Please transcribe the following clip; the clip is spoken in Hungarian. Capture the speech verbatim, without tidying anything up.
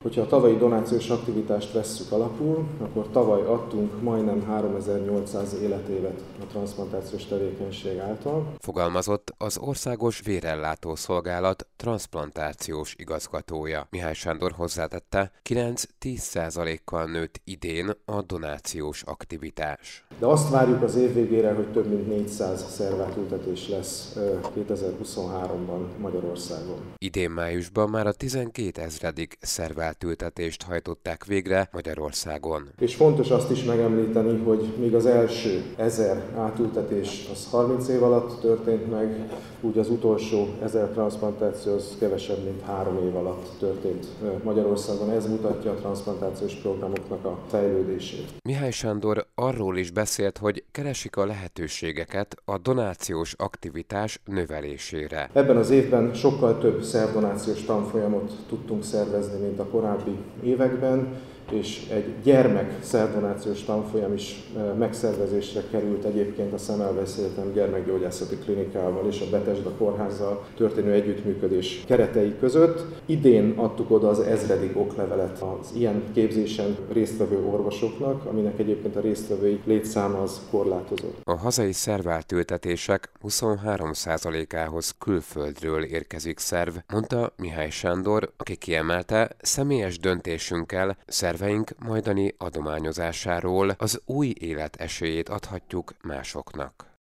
Hogyha a tavalyi donációs aktivitást vesszük alapul, akkor tavaly adtunk majdnem háromezer-nyolcszáz életévet a transzplantációs tevékenység által. Fogalmazott az Országos Vérellátó Szolgálat transzplantációs igazgatója. Mihály Sándor hozzátette, kilenc-tíz százalékkal nőtt idén a donációs aktivitás. De azt várjuk az év végére, hogy több mint négyszáz szervátültetés lesz kétezer-huszonháromban Magyarországon. Idén májusban már a tizenkétezredik szervátültetést hajtották végre Magyarországon. És fontos azt is megemlíteni, hogy még az első ezer átültetés az harminc év alatt történt meg, úgy az utolsó ezer transzplantáció az kevesebb, mint három év alatt történt Magyarországon. Ez mutatja a transzplantációs programoknak a fejlődését. Mihály Sándor arról is beszélt, hogy keresik a lehetőségeket a donációs aktivitás növelésére. Ebben az évben sokkal több szervdonációs tanfolyamot tudtunk szervezni, mint a korábbi években, és egy gyermek szervdonációs tanfolyam is megszervezésre került egyébként a Szemmelweis Egyetem gyermekgyógyászati klinikával és a Bethesda kórházzal történő együttműködés keretei között. Idén adtuk oda az ezredik oklevelet az ilyen képzésen résztvevő orvosoknak, aminek egyébként a résztvevői létszáma az korlátozott. A hazai szervátültetések huszonhárom százalékához külföldről érkezik szerv, mondta Mihály Sándor, aki kiemelte, személyes döntésünkkel szerveink majdani adományozásáról az új élet esélyét adhatjuk másoknak.